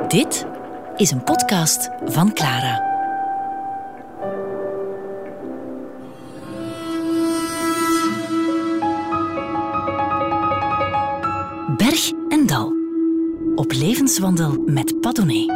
Dit is een podcast van Clara. Berg en dal. Op levenswandel met Padone.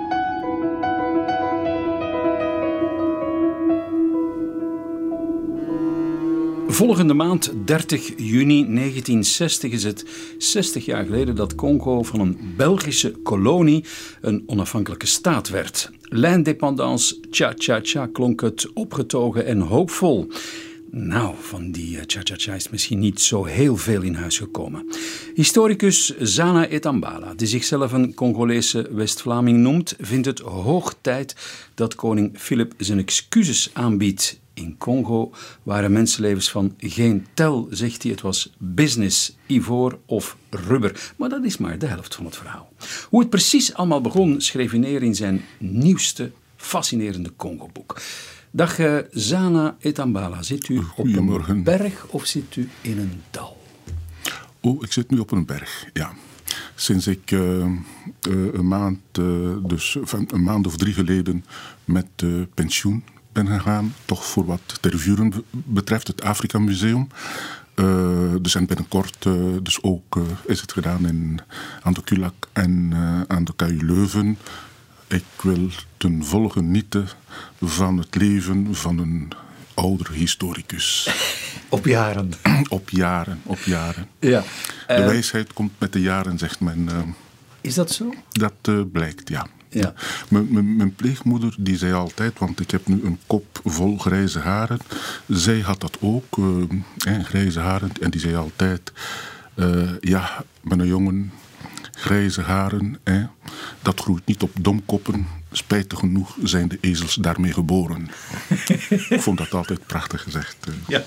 Volgende maand, 30 juni 1960, is het 60 jaar geleden dat Congo van een Belgische kolonie een onafhankelijke staat werd. L'indépendance, cha-cha-cha, klonk het opgetogen en hoopvol. Nou, van die cha-cha-cha is misschien niet zo heel veel in huis gekomen. Historicus Zana Etambala, die zichzelf een Congolese West-Vlaming noemt, vindt het hoog tijd dat koning Philip zijn excuses aanbiedt. In Congo waren mensenlevens van geen tel, zegt hij. Het was business, ivoor of rubber. Maar dat is maar de helft van het verhaal. Hoe het precies allemaal begon, schreef hij neer in zijn nieuwste, fascinerende Congo-boek. Dag Zana Etambala, zit u op een berg of zit u in een dal? Oh, ik zit nu op een berg, ja. Sinds ik een maand of 3 geleden met pensioen ben gegaan, toch voor wat tervuren betreft, het Afrika Museum. Dus en binnenkort dus ook is het gedaan aan de Kulak en aan de KU Leuven. Ik wil ten volle genieten van het leven van een oudere historicus. Op jaren. Op jaren. Ja. De wijsheid komt met de jaren, zegt men. Is dat zo? Dat blijkt, ja. Ja. Mijn pleegmoeder die zei altijd, want ik heb nu een kop vol grijze haren. Zij had dat ook, grijze haren. En die zei altijd, ja, mijn jongen, grijze haren, dat groeit niet op domkoppen. Spijtig genoeg zijn de ezels daarmee geboren. Ik vond dat altijd prachtig gezegd. Ja.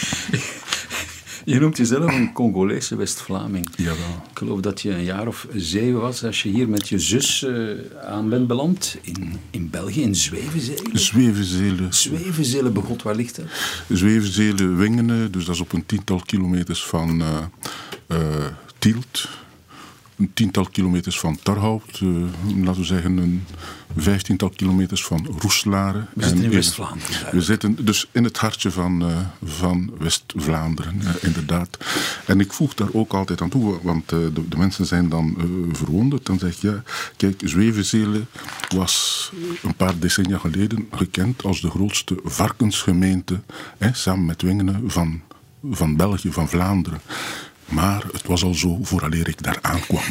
Je noemt jezelf een Congolese West-Vlaming. Jawel. Ik geloof dat je een jaar of 7 was als je hier met je zus aan bent beland. In België, in Zwevenzelen. Zwevenzelen, begot, waar ligt dat? Zwevenzelen, Wingenen, dus dat is op een 10-tal kilometers van Tielt. Een 10-tal kilometers van Torhout, laten we zeggen een 15-tal kilometers van Roeselare. We zitten in West-Vlaanderen. We zitten dus in het hartje van West-Vlaanderen, inderdaad. En ik voeg daar ook altijd aan toe, want de mensen zijn dan verwonderd. Dan zeg je, ja, kijk, Zwevenzelen was een paar decennia geleden gekend als de grootste varkensgemeente, samen met Wingenen van België, van Vlaanderen. Maar het was al zo vooraleer ik daar aankwam.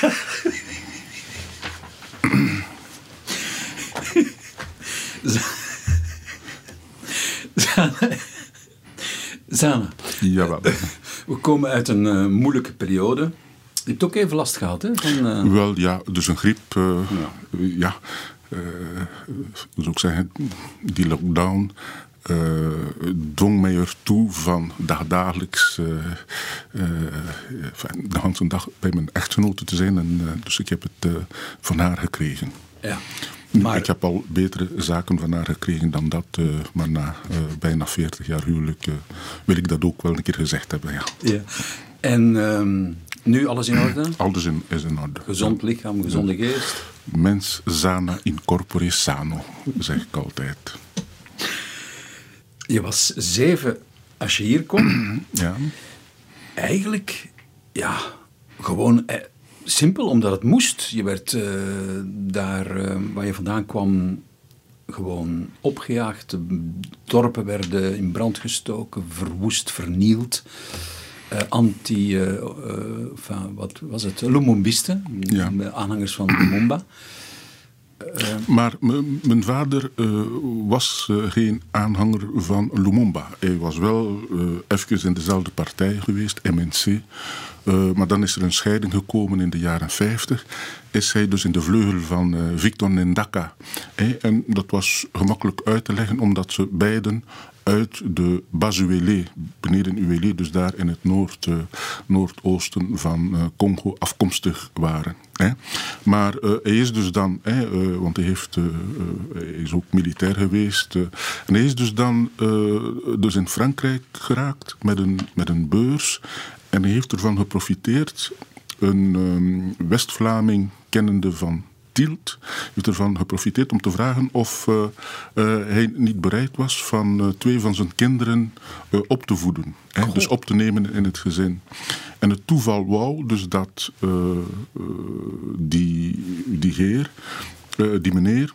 Zana. Jawel. We komen uit een moeilijke periode. Je hebt ook even last gehad, hè? Wel, ja, dus een griep. Ja. Hoe zou ik zeggen, die lockdown dwong mij ertoe van dagelijks de hele dag bij mijn echtgenote te zijn. En, dus ik heb het van haar gekregen. Ja. Maar ik heb al betere zaken van haar gekregen dan dat. Maar na bijna 40 jaar huwelijk wil ik dat ook wel een keer gezegd hebben. Ja. Ja. En nu alles in orde? Alles is in orde. Gezond lichaam, gezonde geest? Mens sana in corpore sano, zeg ik altijd. Je was 7 als je hier kwam. Ja. Eigenlijk, ja, gewoon simpel, omdat het moest. Je werd daar waar je vandaan kwam gewoon opgejaagd. De dorpen werden in brand gestoken, verwoest, vernield. Wat was het? Lumumbisten, ja. Aanhangers van Lumumba. Maar mijn vader was geen aanhanger van Lumumba. Hij was wel even in dezelfde partij geweest, MNC. Maar dan is er een scheiding gekomen in de jaren 50. Is hij dus in de vleugel van Victor Ndaka. En dat was gemakkelijk uit te leggen, omdat ze beiden uit de Bas-Uele, beneden Uele, dus daar in het noordoosten van Congo afkomstig waren. Maar hij is dus dan, want hij is ook militair geweest, en hij is dus dan dus in Frankrijk geraakt met een beurs. En hij heeft ervan geprofiteerd een West-Vlaming kennende van Tielt heeft ervan geprofiteerd om te vragen of hij niet bereid was van 2 van zijn kinderen op te voeden. Dus op te nemen in het gezin. En het toeval wou dus dat die meneer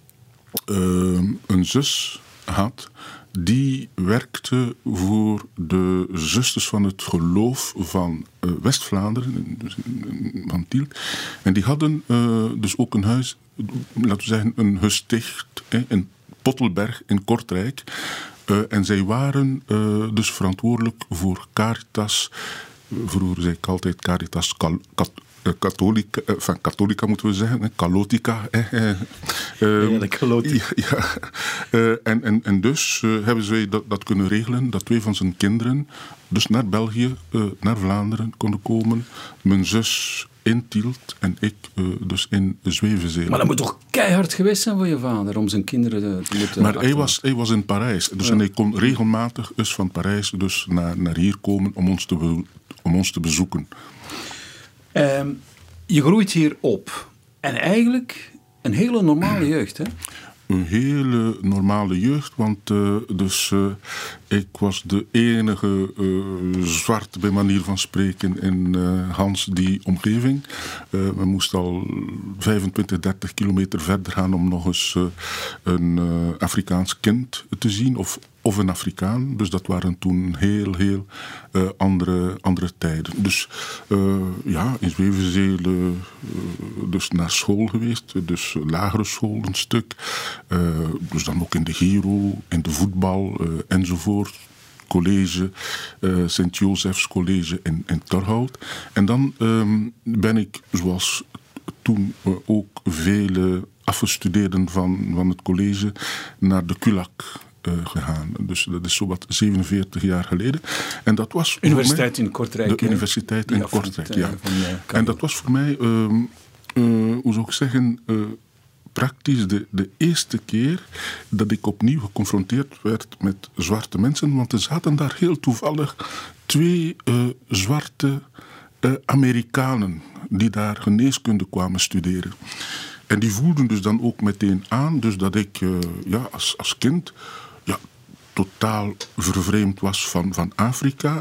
een zus had die werkte voor de zusters van het geloof van West-Vlaanderen, van Tielt. En die hadden dus ook een huis, laten we zeggen een gesticht in Pottelberg in Kortrijk. En zij waren dus verantwoordelijk voor Caritas. Vroeger zei ik altijd Caritas Catholica moeten we zeggen, Calotica. En dus hebben zij dat kunnen regelen, dat 2 van zijn kinderen dus naar België, naar Vlaanderen konden komen. Mijn zus in Tielt en ik dus in Zwevenzeel. Maar dat moet toch keihard geweest zijn voor je vader om zijn kinderen te moeten... Maar hij was in Parijs. Dus en hij kon regelmatig dus van Parijs dus naar hier komen om ons te bezoeken. Je groeit hier op. En eigenlijk een hele normale jeugd, hè? Een hele normale jeugd, want ik was de enige zwart bij manier van spreken in Hans die omgeving. We moesten al 25, 30 kilometer verder gaan om nog eens een Afrikaans kind te zien, of een Afrikaan. Dus dat waren toen heel andere tijden. Dus in Zwevenzeel dus naar school geweest. Dus lagere school een stuk. Dus dan ook in de Giro, in de voetbal enzovoort. College, Sint-Josefs College in Torhout. En dan ben ik, zoals toen ook vele afgestudeerden van het college, naar de KULAK gegaan. Dus dat is zowat 47 jaar geleden. En dat was Universiteit in Kortrijk. De universiteit in Kortrijk, ja. En dat was voor mij, hoe zou ik zeggen, praktisch de eerste keer dat ik opnieuw geconfronteerd werd met zwarte mensen. Want er zaten daar heel toevallig 2 zwarte Amerikanen die daar geneeskunde kwamen studeren. En die voelden dus dan ook meteen aan dus dat ik als kind totaal vervreemd was van Afrika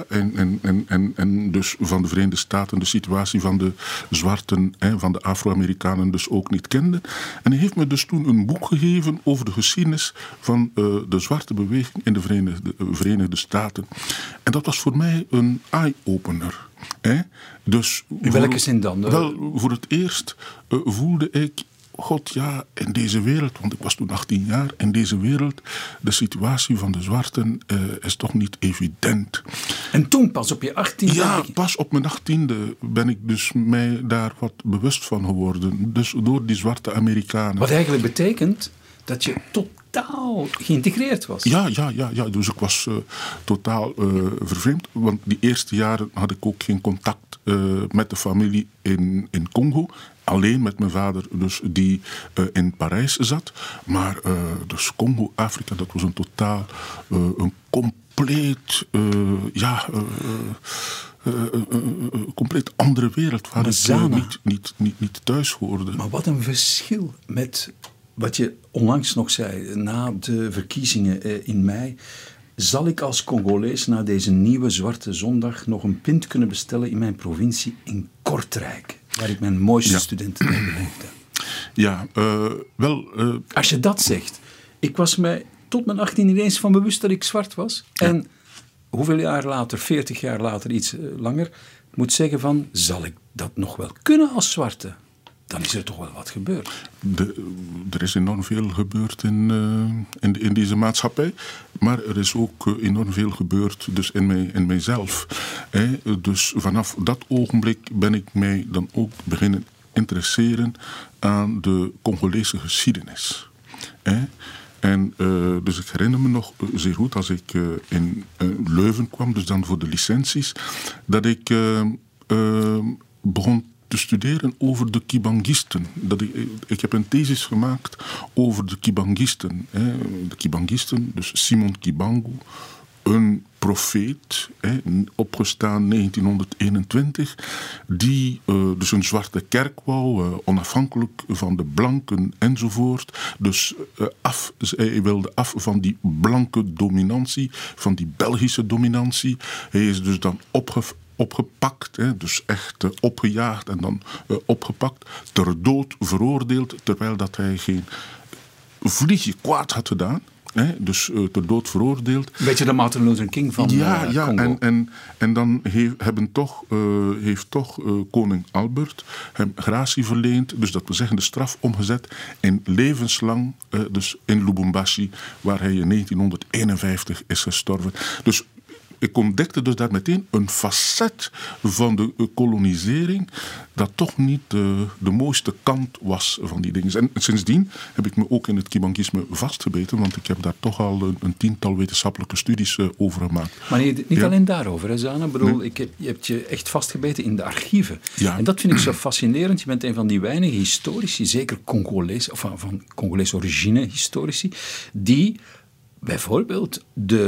en dus van de Verenigde Staten, de situatie van de zwarten, van de Afro-Amerikanen dus ook niet kende. En hij heeft me dus toen een boek gegeven over de geschiedenis van de zwarte beweging in de Verenigde Staten. En dat was voor mij een eye-opener. Dus in welke zin dan? Wel, voor het eerst voelde ik, God, ja, in deze wereld, want ik was toen 18 jaar, in deze wereld, de situatie van de zwarten is toch niet evident. En toen pas op je 18e? Ja, pas op mijn 18e ben ik dus mij daar wat bewust van geworden. Dus door die zwarte Amerikanen. Wat eigenlijk betekent dat je totaal geïntegreerd was. Ja. Dus ik was totaal vervreemd. Want die eerste jaren had ik ook geen contact met de familie in Congo. Alleen met mijn vader, dus, die in Parijs zat. Maar dus Congo, Afrika, dat was een totaal, een compleet, compleet andere wereld waar ik niet thuis hoorde. Maar wat een verschil met wat je onlangs nog zei, na de verkiezingen in mei. Zal ik als Congolees na deze nieuwe Zwarte Zondag nog een pint kunnen bestellen in mijn provincie in Kortrijk, waar ik mijn mooiste studenten beleefde? Ja, Als je dat zegt, ik was mij tot mijn 18 niet eens van bewust dat ik zwart was. Ja. En hoeveel jaar later, 40 jaar later, iets langer, moet zeggen van, zal ik dat nog wel kunnen als zwarte? Dan is er toch wel wat gebeurd. Er is enorm veel gebeurd in deze maatschappij. Maar er is ook enorm veel gebeurd dus in mijzelf. Dus vanaf dat ogenblik ben ik mij dan ook beginnen interesseren aan de Congolese geschiedenis. En dus ik herinner me nog zeer goed als ik in Leuven kwam, dus dan voor de licenties, dat ik begon te studeren over de Kibangisten. Ik heb een thesis gemaakt over de Kibangisten. De Kibangisten, dus Simon Kibangu, een profeet, opgestaan 1921, die dus een zwarte kerk wou, onafhankelijk van de blanken enzovoort. Dus hij wilde af van die blanke dominantie, van die Belgische dominantie. Hij is dus dan opgepakt, dus echt opgejaagd en dan opgepakt, ter dood veroordeeld, terwijl dat hij geen vliegje kwaad had gedaan. Dus ter dood veroordeeld. Een beetje de Martin Luther King van Congo. En dan heeft toch koning Albert hem gratie verleend. Dus dat wil zeggen de straf omgezet in levenslang, dus in Lubumbashi, waar hij in 1951 is gestorven. Dus ik ontdekte dus daar meteen een facet van de kolonisering dat toch niet de mooiste kant was van die dingen. En sindsdien heb ik me ook in het Kibangisme vastgebeten, want ik heb daar toch al een 10-tal wetenschappelijke studies over gemaakt. Maar niet alleen daarover, hè, Zana? Ik bedoel, je hebt je echt vastgebeten in de archieven. Ja. En dat vind ik zo fascinerend. Je bent een van die weinige historici, zeker Congolees, of van Congolese origine historici, die bijvoorbeeld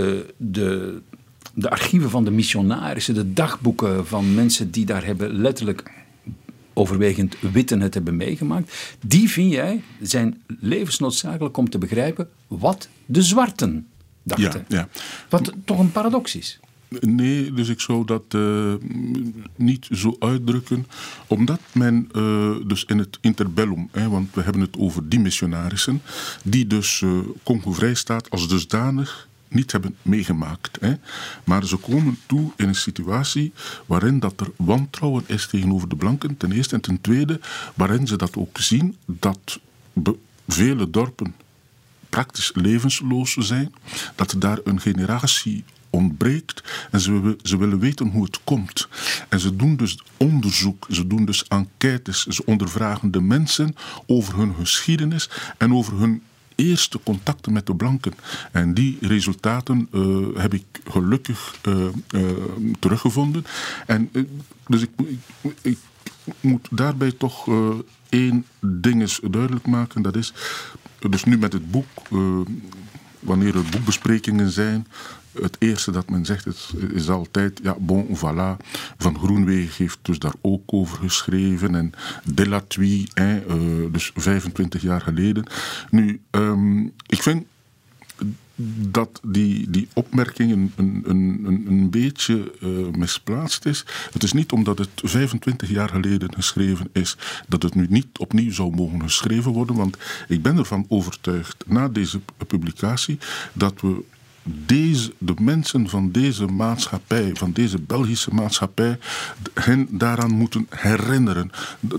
de archieven van de missionarissen, de dagboeken van mensen die daar hebben letterlijk overwegend witten het hebben meegemaakt, die vind jij zijn levensnoodzakelijk om te begrijpen wat de zwarten dachten. Ja. Wat toch een paradox is. Nee, dus ik zou dat niet zo uitdrukken, omdat men dus in het interbellum, want we hebben het over die missionarissen, die dus Congo-Vrijstaat als dusdanig niet hebben meegemaakt. Maar ze komen toe in een situatie waarin dat er wantrouwen is tegenover de blanken, ten eerste. En ten tweede, waarin ze dat ook zien, dat vele dorpen praktisch levensloos zijn, dat er daar een generatie ontbreekt en ze willen weten hoe het komt. En ze doen dus onderzoek, ze doen dus enquêtes, ze ondervragen de mensen over hun geschiedenis en over hun eerste contacten met de blanken. En die resultaten heb ik gelukkig teruggevonden. En dus ik moet daarbij toch één ding eens duidelijk maken. Dat is, dus nu met het boek, wanneer er boekbesprekingen zijn, het eerste dat men zegt is altijd, ja, bon, voilà. Van Groenewegen heeft dus daar ook over geschreven. En Delatouille, dus 25 jaar geleden. Nu, ik vind dat die opmerking een beetje misplaatst is. Het is niet omdat het 25 jaar geleden geschreven is, dat het nu niet opnieuw zou mogen geschreven worden. Want ik ben ervan overtuigd, na deze publicatie, dat we de mensen van deze maatschappij, van deze Belgische maatschappij, hen daaraan moeten herinneren.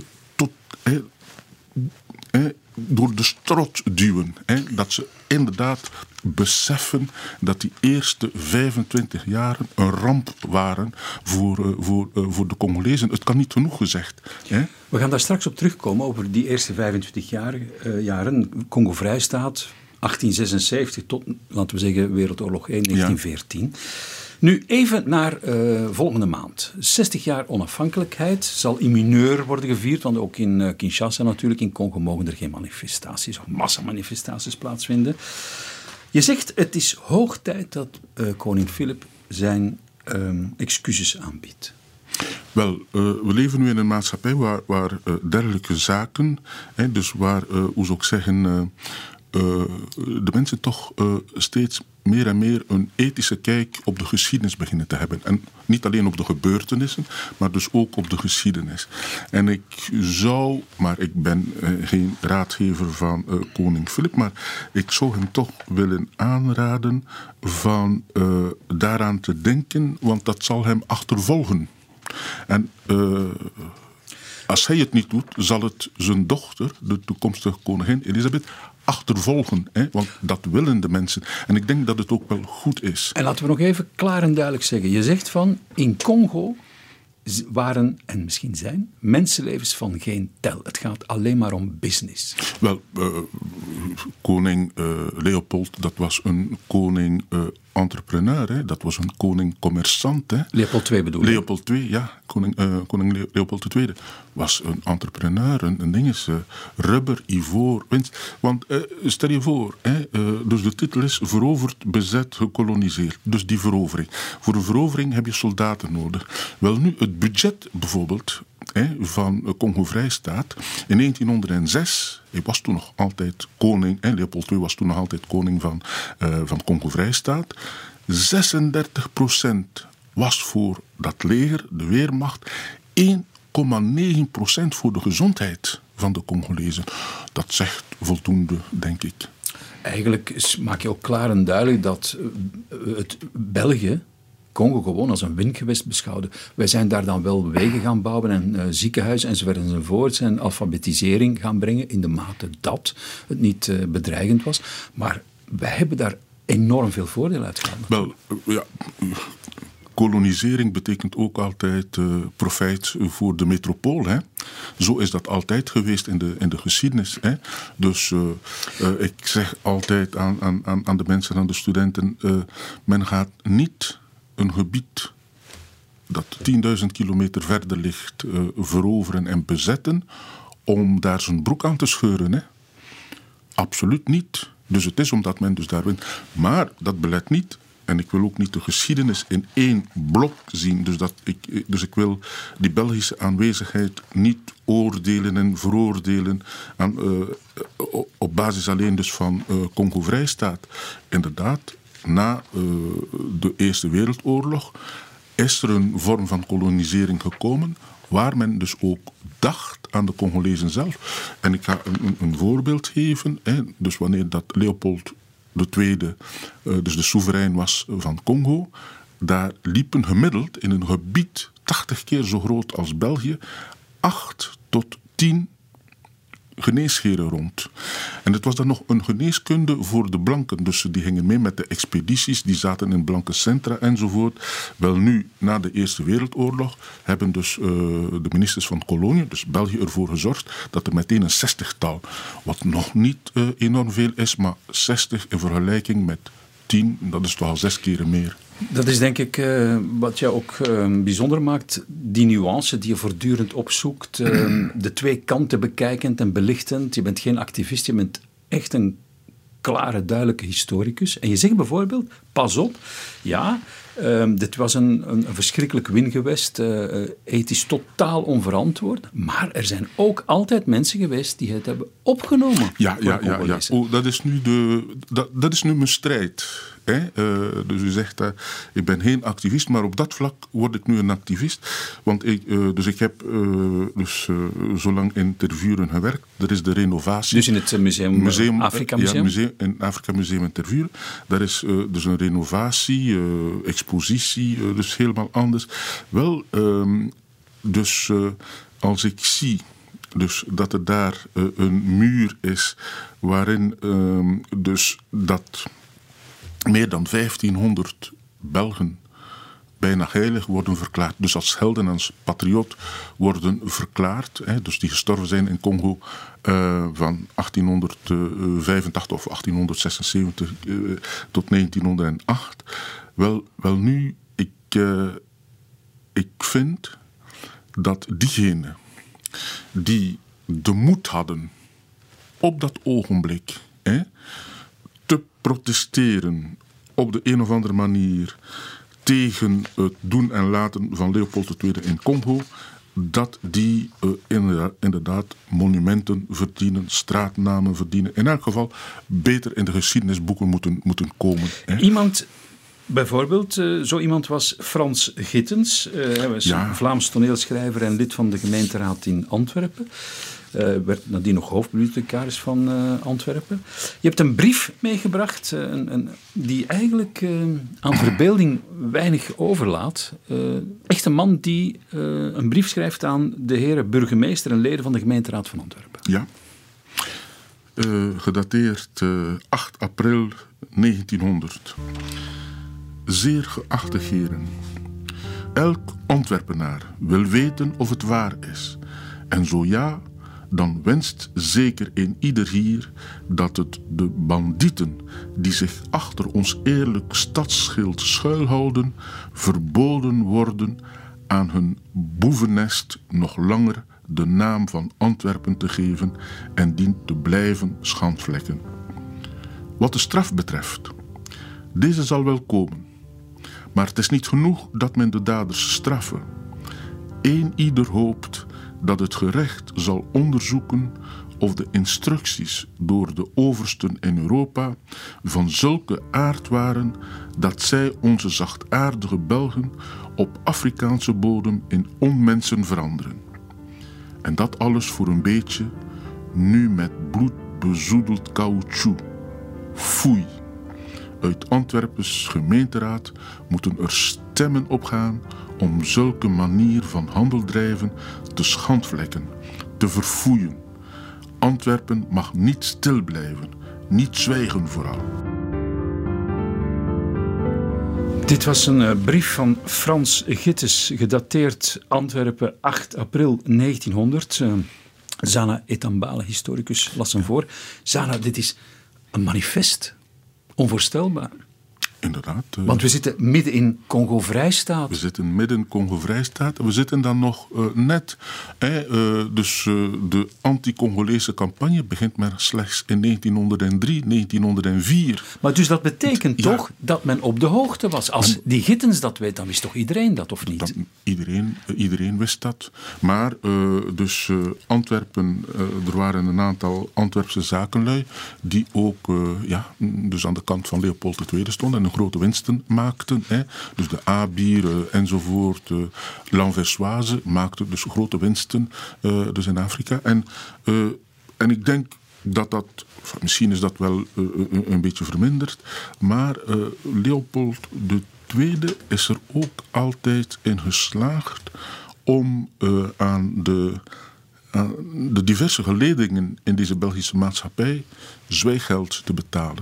Door de strot duwen. Dat ze inderdaad beseffen dat die eerste 25 jaren een ramp waren voor de Congolezen. Het kan niet genoeg gezegd. We gaan daar straks op terugkomen, over die eerste 25 jaren. Congo-Vrijstaat, 1876 tot, laten we zeggen, Wereldoorlog 1, 1914. Ja. Nu even naar volgende maand. 60 jaar onafhankelijkheid zal in mineur worden gevierd, want ook in Kinshasa natuurlijk, in Congo mogen er geen manifestaties of massamanifestaties plaatsvinden. Je zegt, het is hoog tijd dat koning Filip zijn excuses aanbiedt. Wel, we leven nu in een maatschappij waar dergelijke zaken, dus waar, hoe zou ik zeggen, de mensen toch steeds meer en meer een ethische kijk op de geschiedenis beginnen te hebben. En niet alleen op de gebeurtenissen, maar dus ook op de geschiedenis. En ik zou, maar ik ben geen raadgever van koning Filip, maar ik zou hem toch willen aanraden van daaraan te denken, want dat zal hem achtervolgen. En als hij het niet doet, zal het zijn dochter, de toekomstige koningin Elisabeth, achtervolgen. Want dat willen de mensen. En ik denk dat het ook wel goed is. En laten we nog even klaar en duidelijk zeggen. Je zegt van, in Congo waren, en misschien zijn, mensenlevens van geen tel. Het gaat alleen maar om business. Wel, koning Leopold, dat was een koning entrepreneur. Hè. Dat was een koning-commerçant. Hè. Leopold II bedoel je? Leopold II, ja. Koning Leopold II was een entrepreneur. Een ding is rubber, ivoor, winst. Want stel je voor, dus de titel is veroverd, bezet, gekoloniseerd. Dus die verovering. Voor een verovering heb je soldaten nodig. Wel nu, het budget bijvoorbeeld van Congo-Vrijstaat in 1906, hij was toen nog altijd koning, Leopold II was toen nog altijd koning van Congo-Vrijstaat, 36% was voor dat leger, de Weermacht, 1,9% voor de gezondheid van de Congolezen. Dat zegt voldoende, denk ik. Eigenlijk maak je ook klaar en duidelijk dat het België Congo gewoon als een wingewest beschouwde. Wij zijn daar dan wel wegen gaan bouwen en ziekenhuizen enzovoort en alfabetisering gaan brengen in de mate dat het niet bedreigend was. Maar wij hebben daar enorm veel voordeel uit gehaald. Wel, ja, kolonisering betekent ook altijd profijt voor de metropool. Hè? Zo is dat altijd geweest in de geschiedenis. Hè? Dus ik zeg altijd aan de mensen, aan de studenten, men gaat niet een gebied dat 10.000 kilometer verder ligt veroveren en bezetten om daar zijn broek aan te scheuren. Hè? Absoluut niet. Dus het is omdat men dus daar wint. Maar dat belet niet, en ik wil ook niet de geschiedenis in één blok zien. Dus ik wil die Belgische aanwezigheid niet oordelen en veroordelen op basis alleen dus van Congo-Vrijstaat. Inderdaad, na de Eerste Wereldoorlog is er een vorm van kolonisering gekomen waar men dus ook dacht aan de Congolezen zelf. En ik ga een voorbeeld geven. Dus wanneer dat Leopold II, dus de soeverein was van Congo, daar liepen gemiddeld in een gebied 80 keer zo groot als België 8 tot 10 geneesheren rond. En het was dan nog een geneeskunde voor de blanken. Dus die gingen mee met de expedities, die zaten in blanke centra enzovoort. Wel nu, na de Eerste Wereldoorlog, hebben dus de ministers van Kolonie, dus België, ervoor gezorgd dat er meteen een 60-tal, wat nog niet enorm veel is, maar 60 in vergelijking met 10, dat is toch al 6 keer meer. Dat is denk ik wat jou ook bijzonder maakt, die nuance die je voortdurend opzoekt, de twee kanten bekijkend en belichtend. Je bent geen activist, je bent echt een klare, duidelijke historicus. En je zegt bijvoorbeeld, pas op, ja, dit was een verschrikkelijk wingewest, ethisch totaal onverantwoord, maar er zijn ook altijd mensen geweest die het hebben opgenomen. Ja. Oh, dat is nu mijn strijd. Dus u zegt, ik ben geen activist, maar op dat vlak word ik nu een activist. Want ik heb zolang in Tervuren gewerkt. Er is de renovatie. Dus in het museum Afrika Museum? Ja, in Afrika Museum in Tervuren. Daar is dus een renovatie, expositie, dus helemaal anders. Wel, als ik zie dus dat er daar een muur is waarin dus dat meer dan 1500 Belgen bijna heilig worden verklaard. Dus als helden en als patriot worden verklaard. Dus die gestorven zijn in Congo van 1885 of 1876 tot 1908. Wel nu, ik vind dat diegenen die de moed hadden op dat ogenblik te protesteren op de een of andere manier tegen het doen en laten van Leopold II in Congo, dat die inderdaad monumenten verdienen, straatnamen verdienen. In elk geval beter in de geschiedenisboeken moeten komen. Iemand, bijvoorbeeld, zo iemand was Frans Gittens. Hij was een Vlaams toneelschrijver en lid van de gemeenteraad in Antwerpen. Werd nadien nog hoofdbibliothecaris van Antwerpen. Je hebt een brief meegebracht die eigenlijk aan verbeelding weinig overlaat. Echt een man die een brief schrijft aan de heren burgemeester en leden van de gemeenteraad van Antwerpen. Ja. Gedateerd 8 april 1900. Zeer geachte heren. Elk Antwerpenaar wil weten of het waar is. En zo ja, dan wenst zeker een ieder hier dat het de bandieten die zich achter ons eerlijk stadsschild schuilhouden, verboden worden aan hun boevennest nog langer de naam van Antwerpen te geven en dient te blijven schandvlekken. Wat de straf betreft, deze zal wel komen, maar het is niet genoeg dat men de daders straffen. Ieder hoopt dat het gerecht zal onderzoeken of de instructies door de oversten in Europa van zulke aard waren dat zij onze zachtaardige Belgen op Afrikaanse bodem in onmensen veranderen. En dat alles voor een beetje, nu met bloed bezoedeld caoutchouc. Foei. Uit Antwerpens gemeenteraad moeten er stemmen opgaan om zulke manier van handeldrijven te schandvlekken, te verfoeien. Antwerpen mag niet stil blijven, niet zwijgen vooral. Dit was een brief van Frans Gittes, gedateerd Antwerpen 8 april 1900. Zana Etambale, historicus, las hem voor. Zana, dit is een manifest. Onvoorstelbaar. Inderdaad. Want we zitten midden in Congo-Vrijstaat. We zitten midden in Congo-Vrijstaat. We zitten dan nog net. Dus de anti-Congolese campagne begint maar slechts in 1903, 1904. Maar dus dat betekent toch dat men op de hoogte was. Als die Gittens dat weet, dan wist toch iedereen dat, of niet? Iedereen wist dat. Maar dus Antwerpen, er waren een aantal Antwerpse zakenlui die ook dus aan de kant van Leopold II stonden en grote winsten maakten. Dus de A-bier enzovoort, L'Anversoise maakten dus grote winsten dus in Afrika. En ik denk dat misschien is dat wel een beetje verminderd, maar Leopold II is er ook altijd in geslaagd om aan de diverse geledingen in deze Belgische maatschappij zwijggeld te betalen.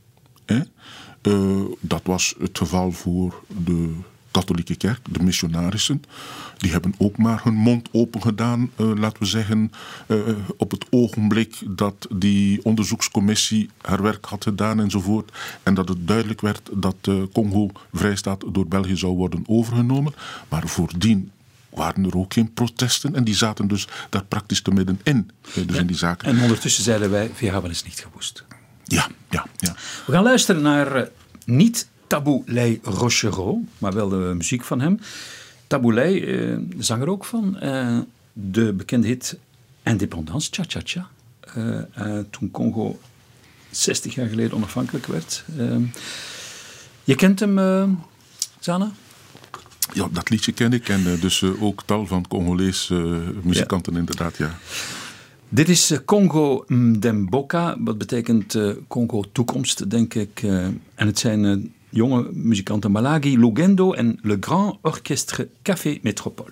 Dat was het geval voor de katholieke kerk, de missionarissen. Die hebben ook maar hun mond open gedaan, laten we zeggen, op het ogenblik dat die onderzoekscommissie haar werk had gedaan enzovoort. En dat het duidelijk werd dat Congo-Vrijstaat door België zou worden overgenomen. Maar voordien waren er ook geen protesten en die zaten dus daar praktisch te midden in. Dus in die zaken. En ondertussen zeiden wij, we hebben het niet gewoest. Ja. We gaan luisteren naar niet Tabou Ley Rochereau, maar wel de muziek van hem. Tabou Ley, zanger ook van de bekende hit Indépendance, Cha Cha Cha. Toen Congo 60 jaar geleden onafhankelijk werd. Je kent hem, Zana? Ja, dat liedje ken ik en dus ook tal van Congolese muzikanten inderdaad, ja. Dit is Congo Mdemboka, wat betekent Congo toekomst, denk ik. En het zijn jonge muzikanten Malagi, Lugendo en Le Grand Orchestre Café Métropole.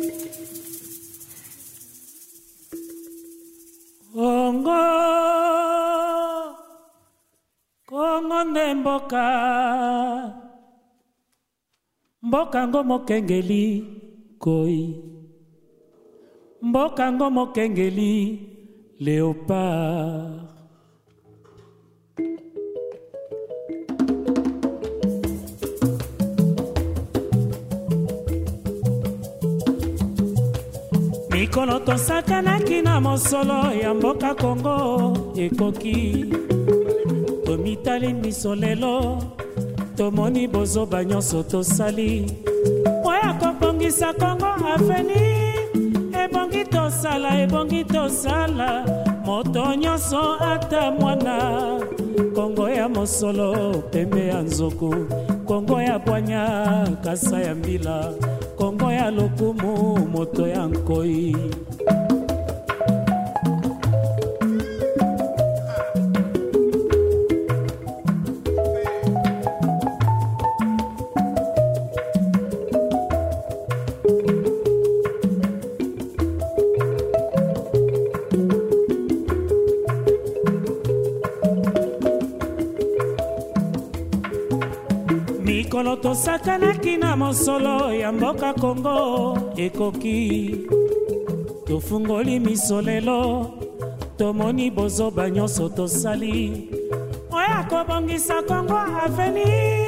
Congo Mdemboka, mboka ngo mokengeli koi. Mboka ngo mokengeli léopard. Mikolo tosakanaki na mosolo ya mboka Congo ekoki. Tomitali miso lelo, tomoni bozoba nyonso tosali. Oya kobongisa Congo afeni. Ebongi tosala moto nyonso ata mwana. Kongo ya mosolo pembe ya nzoku, Kongo ya bwanya kasa ya mbila, Kongo ya lokumu moto ya nkoi. Mikolo tosakanaki na mosolo ya mboka Congo ekoki. tofungoli miso lelo tomoni bozoba nyonso tosali oya kobongisa Kongo aveni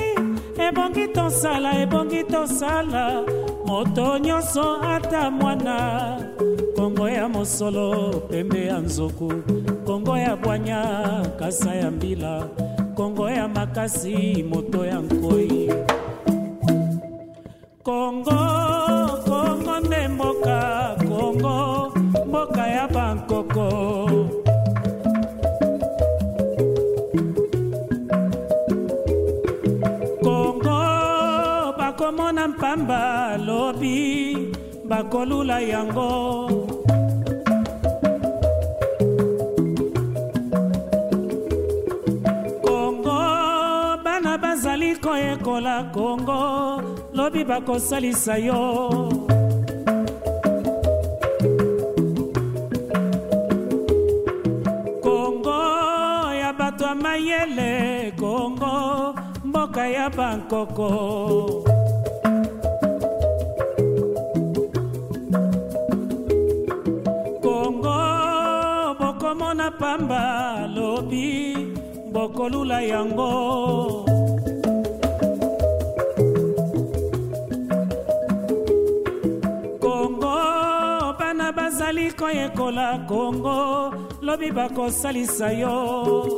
ebongi tosala moto nyonso ata mwana Kongo ya mosolo pembe ya nzoku Kongo ya bwanya kasa ya mbila Kongo ya makasi moto ya nkoi Kongo nde mboka Kongo mboka ya bankoko Kongo bakomona mpamba lobi bakolula yango Kongo bana bazali koyekola Kongo lobi bakosalisa yo Kongo ya bato ya mayele Kongo mboka ya bankoko Kongo bokomona pamba lobi bokolula yango Kongo bana bazali koyekola Kongo lobi bakosalisa yo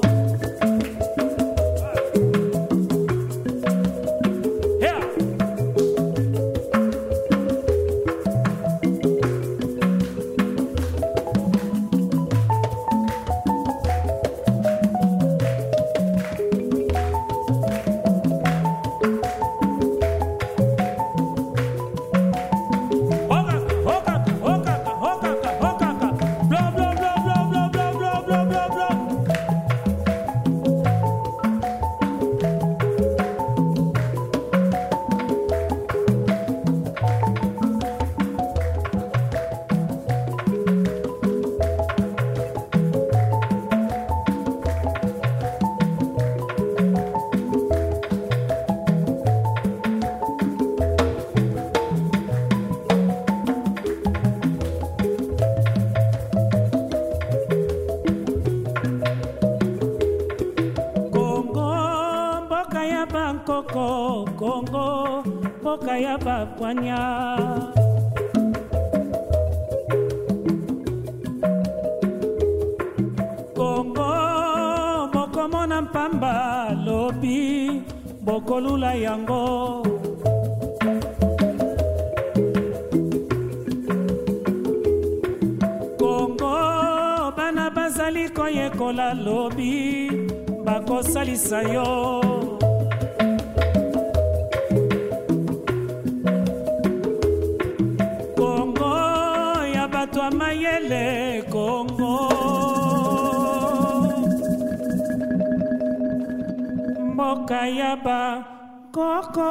Kongo mboka ya bapwanya Kongo bokomona mpamba lobi bokolula yango Kongo bana bazali koyekola lobi bakosalisa yo mayele Kongo mboka ya bakoko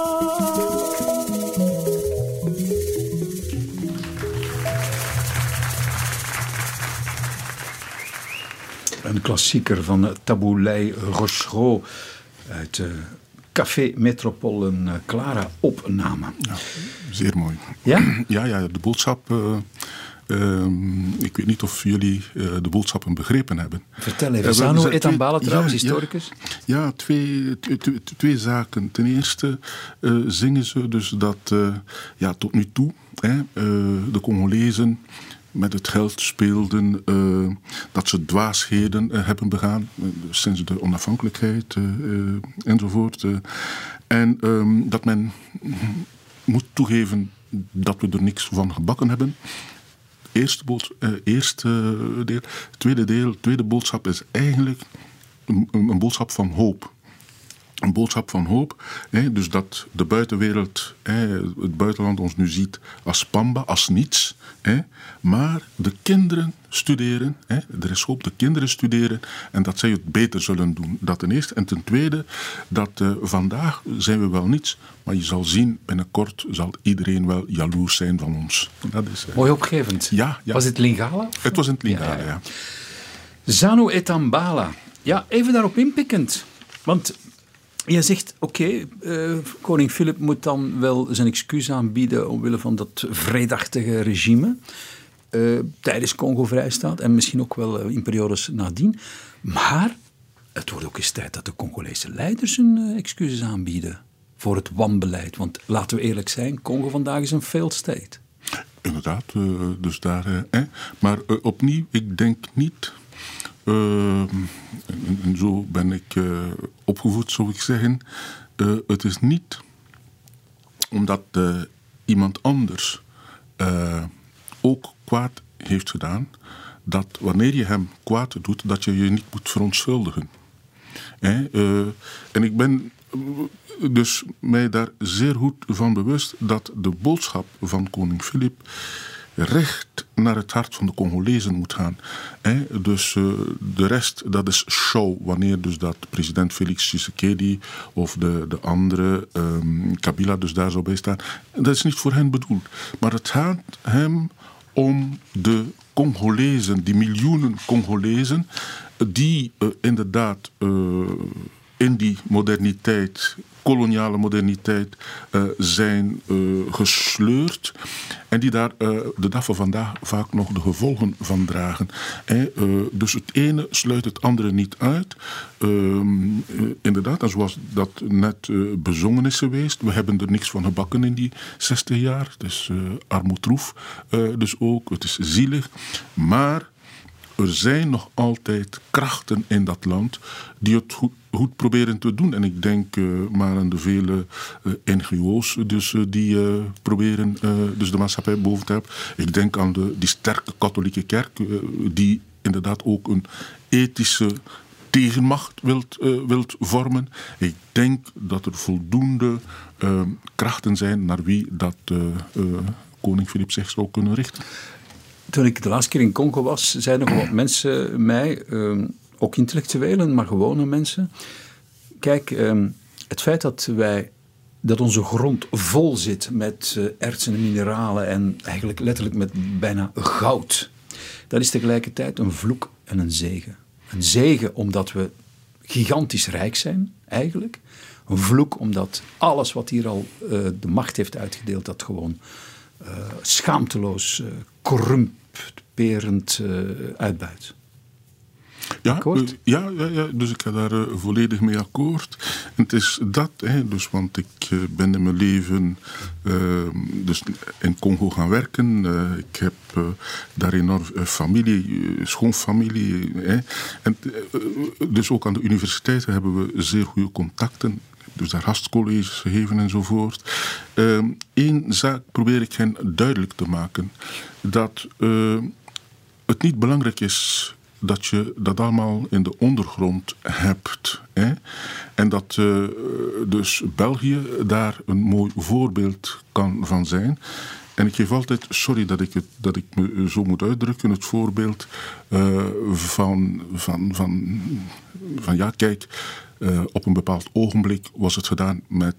Een klassieker van Taboulay Rochereau uit Café Metropole, een Clara opname. Ja, zeer mooi. Ja? Ja, de boodschap... ik weet niet of jullie de boodschappen begrepen hebben. Vertel even. Zanu Etambala trouwens, historicus. Ja, twee zaken. Ten eerste zingen ze dus dat tot nu toe de Congolezen met het geld speelden, dat ze dwaasheden hebben begaan sinds de onafhankelijkheid enzovoort. En dat men moet toegeven dat we er niks van gebakken hebben. Eerste deel. Tweede boodschap is eigenlijk een boodschap van hoop. Een boodschap van hoop. Dus dat de buitenwereld, het buitenland ons nu ziet als pamba, als niets. Maar de kinderen studeren. Er is hoop, de kinderen studeren. En dat zij het beter zullen doen. Dat ten eerste. En ten tweede, dat vandaag zijn we wel niets. Maar je zal zien, binnenkort zal iedereen wel jaloers zijn van ons. Dat is, mooi opgevend. Ja. Was het Lingala? Het was in het Lingala, ja. Zanu Etambala. Ja, even daarop inpikkend. Want je zegt, koning Filip moet dan wel zijn excuus aanbieden omwille van dat vreedachtige regime. tijdens Congo-vrijstaat en misschien ook wel in periodes nadien. Maar het wordt ook eens tijd dat de Congolese leiders hun excuses aanbieden voor het wanbeleid. Want laten we eerlijk zijn, Congo vandaag is een failed state. Inderdaad, dus daar. Maar opnieuw, ik denk niet. En zo ben ik opgevoed, zou ik zeggen. Het is niet omdat iemand anders ook kwaad heeft gedaan, dat wanneer je hem kwaad doet, dat je je niet moet verontschuldigen. En ik ben dus mij daar zeer goed van bewust dat de boodschap van koning Filip recht naar het hart van de Congolezen moet gaan. Dus de rest, dat is show. Wanneer dus dat president Félix Tshisekedi of de andere Kabila dus daar zou bij staan. Dat is niet voor hen bedoeld. Maar het gaat hem om de Congolezen, die miljoenen Congolezen, die inderdaad in die moderniteit, koloniale moderniteit, zijn gesleurd. En die daar de dag van vandaag vaak nog de gevolgen van dragen. Dus het ene sluit het andere niet uit. Inderdaad, en zoals dat net bezongen is geweest, we hebben er niks van gebakken in die 60 jaar. Het is armoedroef, dus ook, het is zielig. Maar er zijn nog altijd krachten in dat land die het goed proberen te doen. En ik denk maar aan de vele NGO's dus, die proberen dus de maatschappij boven te hebben. Ik denk aan die sterke katholieke kerk die inderdaad ook een ethische tegenmacht wilt vormen. Ik denk dat er voldoende krachten zijn naar wie dat koning Filip zich zou kunnen richten. Toen ik de laatste keer in Congo was, zeiden nog wat mensen mij, ook intellectuelen, maar gewone mensen. Kijk, het feit dat onze grond vol zit met ertsen en mineralen en eigenlijk letterlijk met bijna goud, dat is tegelijkertijd een vloek en een zegen. Een zegen omdat we gigantisch rijk zijn, eigenlijk. Een vloek omdat alles wat hier al de macht heeft uitgedeeld, dat gewoon schaamteloos, corrumperend uitbuit. Ja, dus ik ga daar volledig mee akkoord. En het is dat, dus, want ik ben in mijn leven dus in Congo gaan werken. Ik heb daar enorm familie, schoonfamilie. En dus ook aan de universiteiten hebben we zeer goede contacten. Dus daar gastcolleges gegeven enzovoort. Eén zaak probeer ik hen duidelijk te maken. Dat het niet belangrijk is dat je dat allemaal in de ondergrond hebt. En dat dus België daar een mooi voorbeeld kan van zijn. En ik geef altijd, sorry dat ik me zo moet uitdrukken, het voorbeeld van ja, kijk, op een bepaald ogenblik was het gedaan met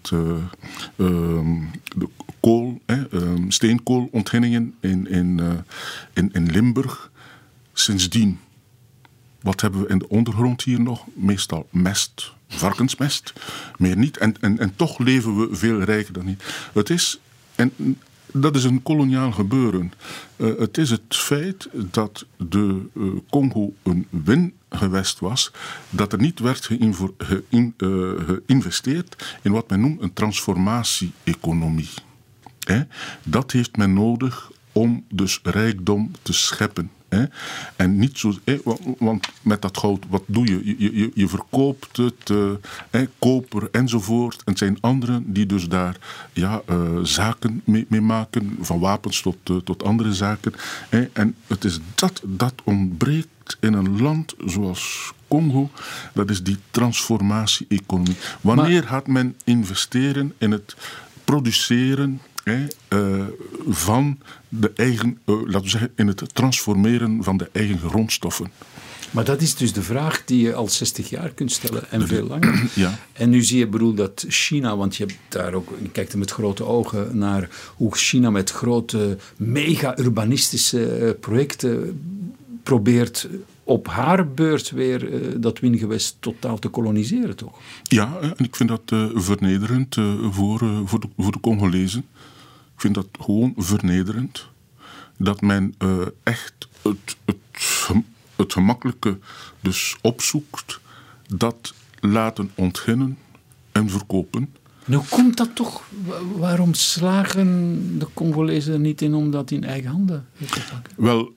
de kool, steenkoolontginningen in Limburg. Sindsdien, wat hebben we in de ondergrond hier nog? Meestal mest, varkensmest, meer niet. En toch leven we veel rijker dan niet. Het is, en dat is een koloniaal gebeuren. Het is het feit dat de Congo een wingewest was, dat er niet werd geïnvesteerd in wat men noemt een transformatie-economie. Dat heeft men nodig om dus rijkdom te scheppen. En niet zo, want met dat goud, wat doe je? Je verkoopt het, koper enzovoort. En het zijn anderen die dus daar zaken mee maken, van wapens tot andere zaken. En het is dat ontbreekt in een land zoals Congo. Dat is die transformatie-economie. Wanneer gaat men investeren in het produceren van de eigen, laten we zeggen, in het transformeren van de eigen grondstoffen. Maar dat is dus de vraag die je al 60 jaar kunt stellen en veel langer. Ja. En nu zie je dat China, want je hebt daar ook, je kijkt er met grote ogen naar hoe China met grote mega-urbanistische projecten probeert op haar beurt weer dat wingewest totaal te koloniseren, toch? Ja, en ik vind dat vernederend voor de Congolezen. Ik vind dat gewoon vernederend. dat men echt het gemakkelijke dus opzoekt, dat laten ontginnen en verkopen. En hoe komt dat toch? Waarom slagen de Congolezen er niet in om dat in eigen handen te pakken? Wel,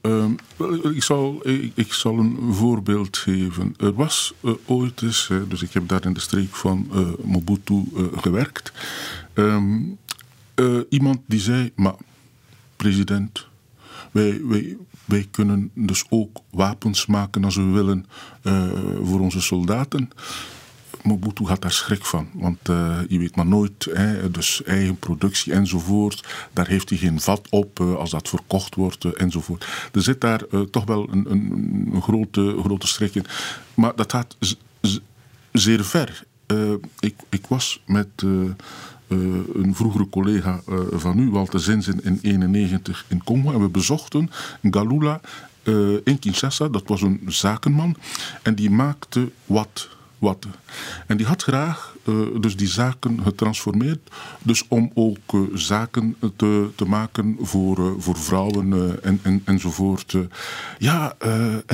ik zal een voorbeeld geven. Er was ooit eens, dus ik heb daar in de streek van Mobutu gewerkt, iemand die zei, maar president, wij kunnen dus ook wapens maken als we willen voor onze soldaten. Mobutu had daar schrik van, want je weet maar nooit, dus eigen productie enzovoort, daar heeft hij geen vat op als dat verkocht wordt enzovoort. Er zit daar toch wel een grote schrik in. Maar dat gaat zeer ver. Ik was met een vroegere collega van u, Walter Zinzen, in 1991 in Congo, en we bezochten Galula in Kinshasa. Dat was een zakenman en die maakte wat. En die had graag dus die zaken getransformeerd, dus om ook zaken te maken voor vrouwen enzovoort. En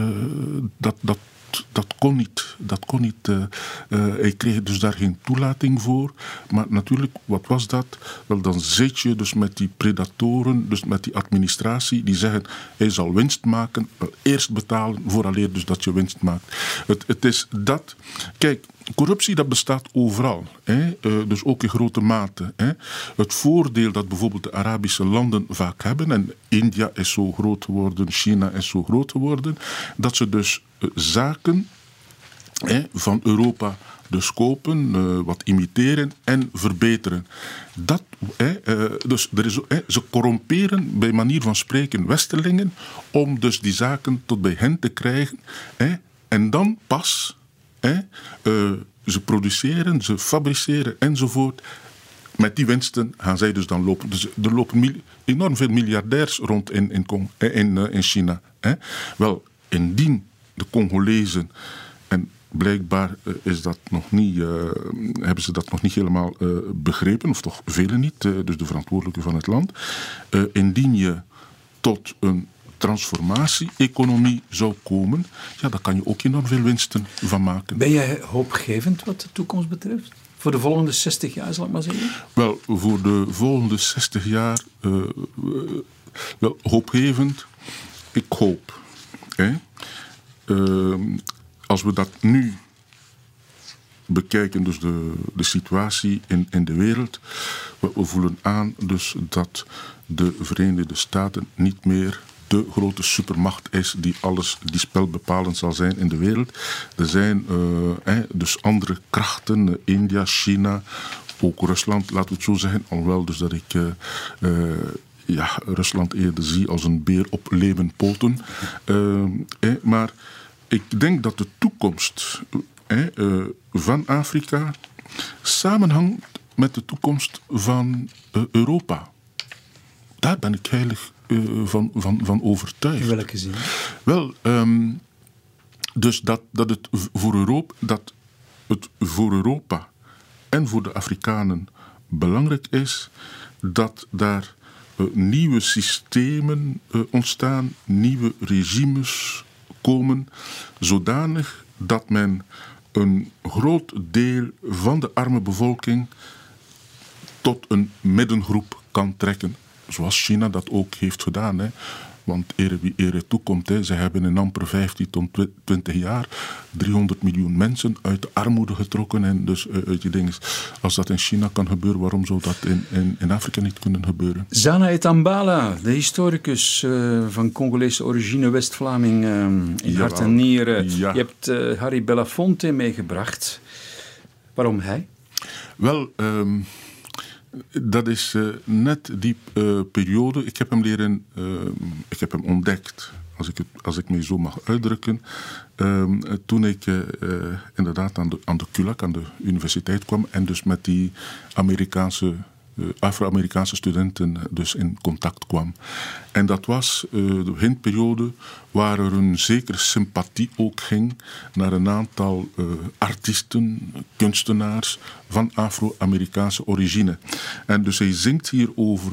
dat kon niet. Hij kreeg dus daar geen toelating voor. Maar natuurlijk, wat was dat? Wel, dan zit je dus met die predatoren, dus met die administratie, die zeggen, hij zal winst maken. Eerst betalen, vooraleer dus dat je winst maakt. Het is dat. Kijk, corruptie, dat bestaat overal. Dus ook in grote mate. Het voordeel dat bijvoorbeeld de Arabische landen vaak hebben, en India is zo groot geworden, China is zo groot geworden, dat ze dus zaken van Europa dus kopen, wat imiteren en verbeteren. Dus ze corromperen bij manier van spreken Westerlingen om dus die zaken tot bij hen te krijgen. En dan pas ze produceren, ze fabriceren enzovoort. Met die winsten gaan zij dus dan lopen. Dus er lopen enorm veel miljardairs rond in China. Wel, indien de Congolezen, en blijkbaar is dat nog niet, hebben ze dat nog niet helemaal begrepen, of toch velen niet, dus de verantwoordelijken van het land. Indien je tot een transformatie-economie zou komen, ja, daar kan je ook enorm veel winsten van maken. Ben jij hoopgevend wat de toekomst betreft? Voor de volgende 60 jaar, zal ik maar zeggen? Wel, voor de volgende 60 jaar, wel hoopgevend, ik hoop. Als we dat nu bekijken, dus de situatie in de wereld, we voelen aan dus dat de Verenigde Staten niet meer de grote supermacht is die spelbepalend zal zijn in de wereld. Er zijn dus andere krachten, India, China, ook Rusland, laten we het zo zeggen, alhoewel dus dat ik Rusland eerder zie als een beer op leeuwenpoten. Maar ik denk dat de toekomst van Afrika samenhangt met de toekomst van Europa. Daar ben ik heilig van overtuigd. In welke zin? Wel, dus dat het voor Europa en voor de Afrikanen belangrijk is dat daar nieuwe systemen ontstaan, nieuwe regimes komen, zodanig dat men een groot deel van de arme bevolking tot een middengroep kan trekken. Zoals China dat ook heeft gedaan. Want ere wie ere toekomt, ze hebben in amper 15 tot 20 jaar 300 miljoen mensen uit de armoede getrokken. En dus uit die dingen. Als dat in China kan gebeuren, waarom zou dat in Afrika niet kunnen gebeuren? Zana Etambala, de historicus van Congolese origine, West-Vlaming in hart en nieren. Ja. Je hebt Harry Belafonte meegebracht. Waarom hij? Wel, dat is net die periode. Ik heb hem ontdekt, als ik me zo mag uitdrukken, toen ik inderdaad aan de CULAC, aan de universiteit kwam en dus met die Afro-Amerikaanse studenten dus in contact kwam. En dat was de beginperiode waar er een zekere sympathie ook ging naar een aantal artiesten, kunstenaars van Afro-Amerikaanse origine. En dus hij zingt hier over de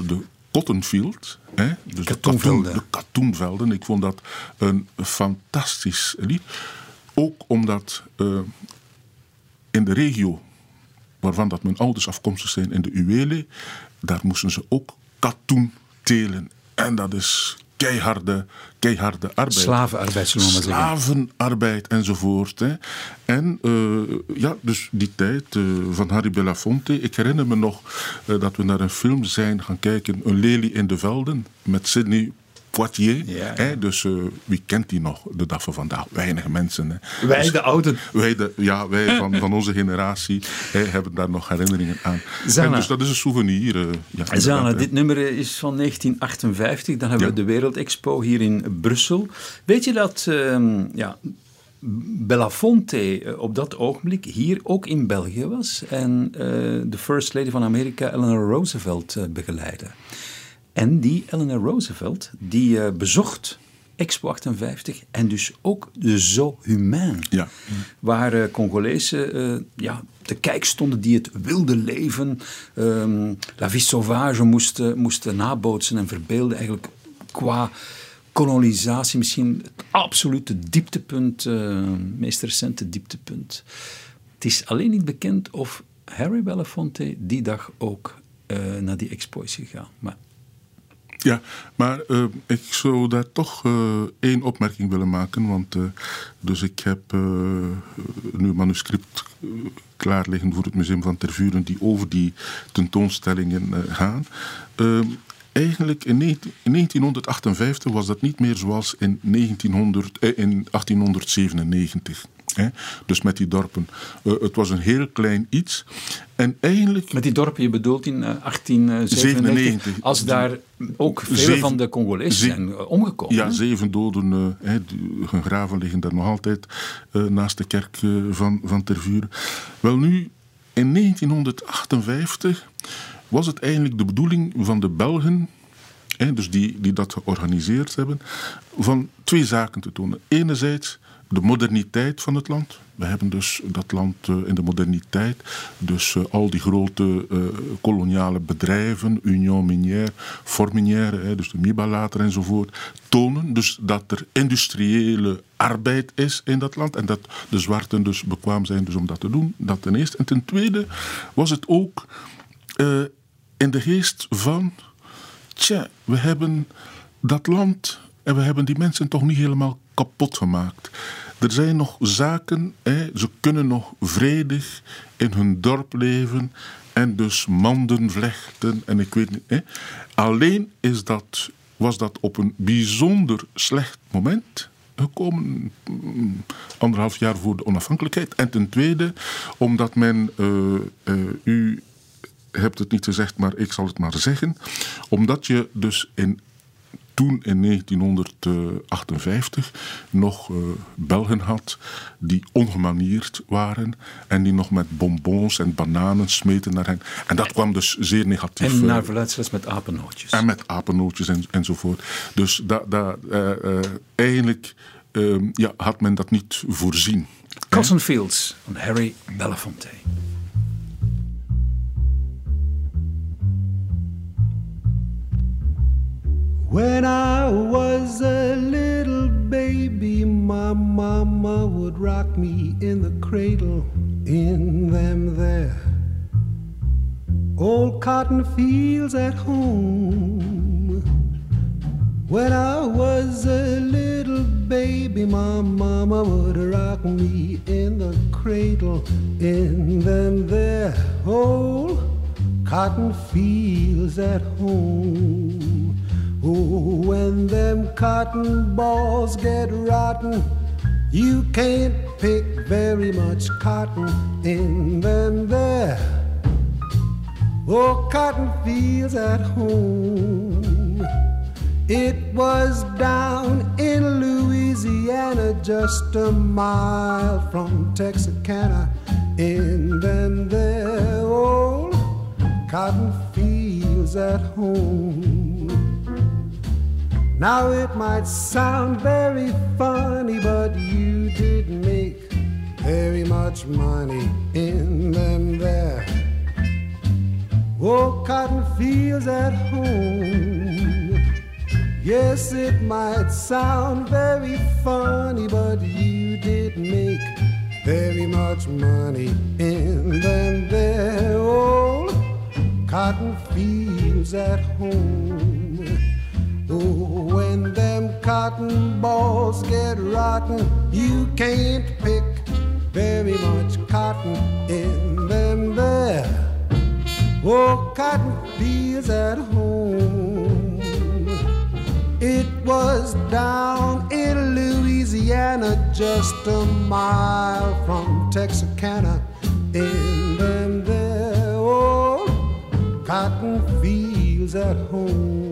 Cottonfield. Dus de katoenvelden. Ik vond dat een fantastisch lied. Ook omdat in de regio waarvan dat mijn ouders afkomstig zijn in de Uele, daar moesten ze ook katoen telen. En dat is keiharde arbeid. Slavenarbeid, zullen we maar zeggen. Slavenarbeid enzovoort. Hè. En dus die tijd van Harry Belafonte. Ik herinner me nog dat we naar een film zijn gaan kijken, Een lelie in de velden, met Sidney Poitier. Ja. Hè. Dus wie kent die nog de dag van vandaag? Weinig mensen. Hè. Wij dus, de ouden. Wij van onze generatie hebben daar nog herinneringen aan. En dus dat is een souvenir. Zana, dit nummer is van 1958. Dan hebben we de Wereldexpo hier in Brussel. Weet je dat Belafonte op dat ogenblik hier ook in België was en de First Lady van Amerika, Eleanor Roosevelt, begeleidde? En die Eleanor Roosevelt, die bezocht Expo 58 en dus ook de Zoo Humain. Ja. Waar Congolezen te kijk stonden die het wilde leven, La Vie Sauvage moesten nabootsen en verbeelden eigenlijk qua kolonisatie misschien het absolute dieptepunt, meest recente dieptepunt. Het is alleen niet bekend of Harry Belafonte die dag ook naar die expo is gegaan. Maar ik zou daar toch één opmerking willen maken. Want dus ik heb nu een manuscript klaar liggen voor het Museum van Tervuren die over die tentoonstellingen gaan. Eigenlijk in 1958 was dat niet meer zoals in 1897. Dus met die dorpen. Het was een heel klein iets. En eigenlijk... Met die dorpen, je bedoelt in 1897, als daar ook vele van de Congolezen zijn omgekomen. Ja, 7 doden. Hun graven liggen daar nog altijd naast de kerk van Tervuren. Wel nu, in 1958 was het eigenlijk de bedoeling van de Belgen, dus die dat georganiseerd hebben, van 2 zaken te tonen. Enerzijds de moderniteit van het land. We hebben dus dat land in de moderniteit, dus al die grote koloniale bedrijven, Union Minière, Fort Minière, dus de Miba later enzovoort, tonen dus dat er industriële arbeid is in dat land en dat de zwarten dus bekwaam zijn dus om dat te doen. Dat ten eerste. En ten tweede was het ook in de geest van, we hebben dat land en we hebben die mensen toch niet helemaal kapot gemaakt. Er zijn nog zaken, ze kunnen nog vredig in hun dorp leven en dus manden vlechten en ik weet niet. Alleen was dat op een bijzonder slecht moment gekomen, 1,5 jaar voor de onafhankelijkheid. En ten tweede, omdat men, u hebt het niet gezegd, maar ik zal het maar zeggen, omdat je dus toen in 1958 nog Belgen had die ongemanierd waren en die nog met bonbons en bananen smeten naar hen. En dat kwam dus zeer negatief. En naar verluidsles met apennootjes. En met apennootjes enzovoort. Dus eigenlijk had men dat niet voorzien. Cotton Fields van Harry Belafonte. When I was a little baby, my mama would rock me in the cradle in them there old cotton fields at home. When I was a little baby, my mama would rock me in the cradle in them there old cotton fields at home. Oh, when them cotton balls get rotten, you can't pick very much cotton in them there. Oh, cotton fields at home. It was down in Louisiana, just a mile from Texarkana, in them there old cotton fields at home. Now it might sound very funny, but you didn't make very much money in them there. Oh, cotton fields at home. Yes, it might sound very funny, but you did make very much money in them there old cotton fields at home. Oh, when them cotton balls get rotten, you can't pick very much cotton in them there old cotton fields at home. It was down in Louisiana, just a mile from Texarkana, in them there old cotton fields at home.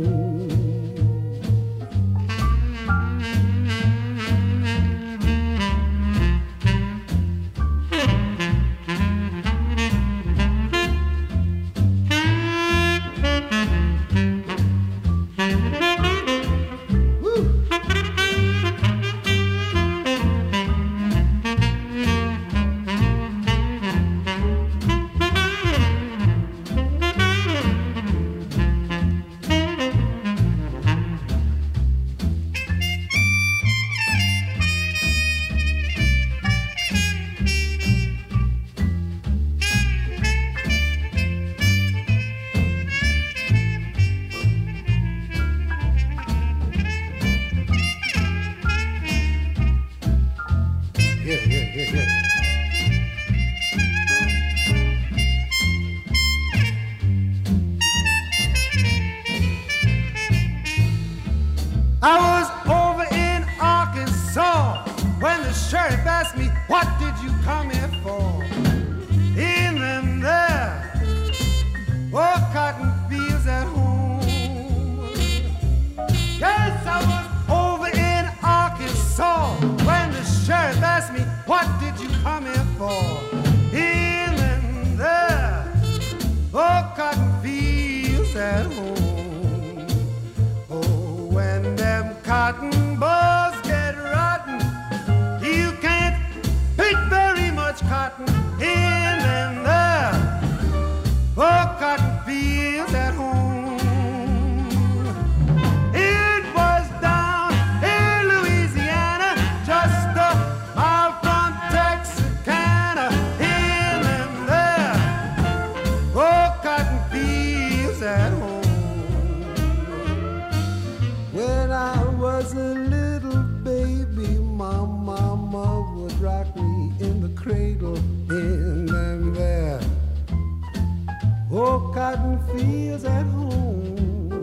I was over in Arkansas when the sheriff asked me, what did you come here for? In them there, oh, cotton fields at home. Yes, I was over in Arkansas when the sheriff asked me, what did you come here for? In them there, oh, cotton fields at home. When them cotton balls get rotten, you can't pick very much cotton in them there, oh, cotton fields at home. It was down in Louisiana, just a mile from Texarkana, in them there, oh, cotton fields at home. When I was a little baby, my mama would rock me in the cradle in them there oh, cotton fields at home.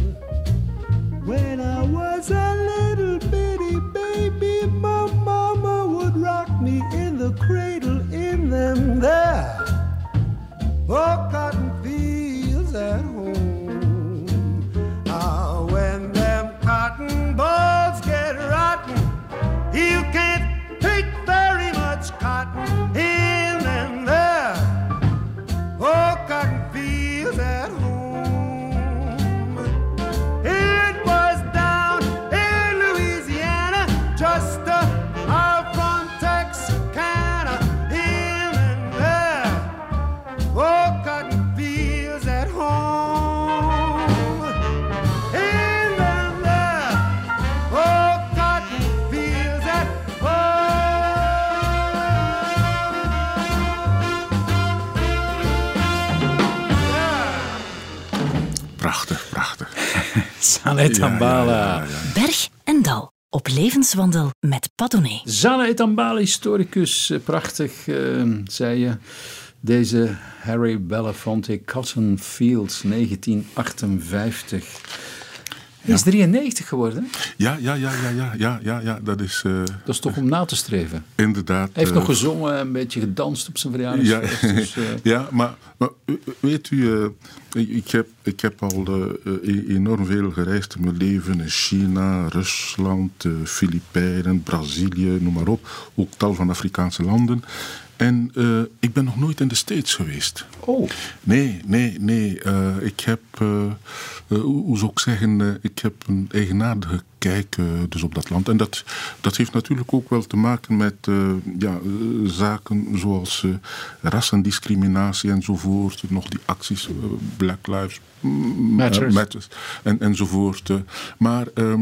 When I was a little bitty baby, my mama would rock me in the cradle in them there oh, cotton fields at home. Ah, when cotton balls get rotten, you can't pick very much cotton in them there oh, cotton fields at home. It was down in Louisiana, just a mile from Texarkana, in them there oh, cotton fields at home. Prachtig, prachtig. Saleh Tambala. Ja. Berg en Dal op levenswandel met Padone. Saleh Tambala, historicus. Prachtig, zei je. Deze Harry Belafonte, Cotton Fields, 1958. Hij is 93 geworden. Ja, dat is... Dat is toch om na te streven. Inderdaad. Hij heeft nog gezongen, een beetje gedanst op zijn verjaardag. Ja, dus, ja, maar weet u, ik heb al enorm veel gereisd in mijn leven. In China, Rusland, Filipijnen, Brazilië, noem maar op. Ook tal van Afrikaanse landen. En ik ben nog nooit in de States geweest. Oh. Nee. Ik heb, hoe zou ik zeggen, ik heb een eigenaardige kijk dus op dat land. En dat heeft natuurlijk ook wel te maken met zaken zoals rassendiscriminatie enzovoort. Nog die acties, Black Lives Matters enzovoort. Maar